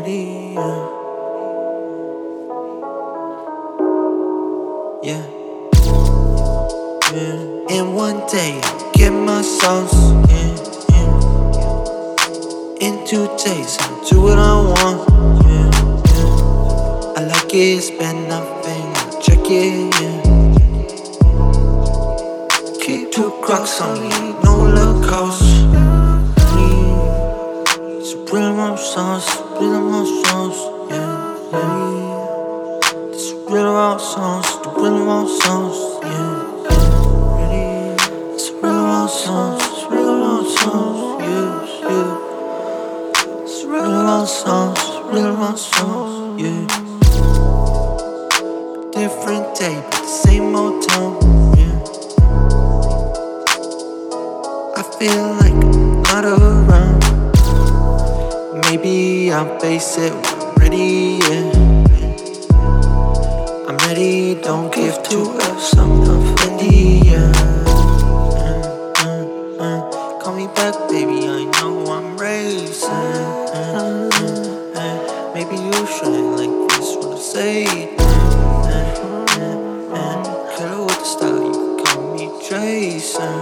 ready, yeah, yeah. And one day, get my sauce, yeah, yeah. In 2 days, I'll do what I want, yeah, yeah. I like it, spend nothing, check it, yeah. Keep 2 Crocs on me, no Lacoste. It's real rum sauce, yeah, yeah. It's real rum sauce, the real rum sauce, yeah. It's real rum sauce, yeah, yeah. It's real rum sauce, yeah. Different day, but the same old tone, yeah. I feel like I'm not around. Maybe I'll face it when I'm ready, yeah. I'm ready, don't give 2 F's, I'm not Fendi, yeah. Call me back, baby, I know I'm racing. Maybe you shouldn't like this what I say. Killer with the style, you can call me Jason.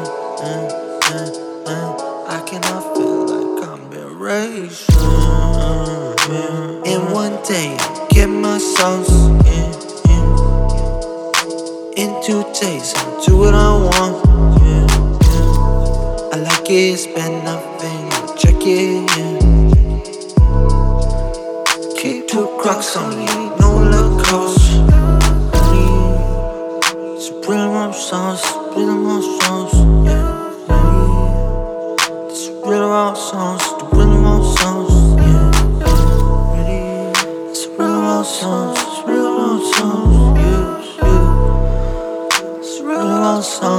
I cannot feel like I'm erased. And one day, get my sauce, yeah, yeah. In 2 days, I'll do what I want, yeah, yeah. I like it, spend nothing, check it, yeah. Keep 2 Crocs on me, no Lacoste. It's real rum sauce, yeah, yeah. It's real rum sauce, the real rum sauce, yeah. It's real rum sauce, yeah, yeah. It's real rum sauce.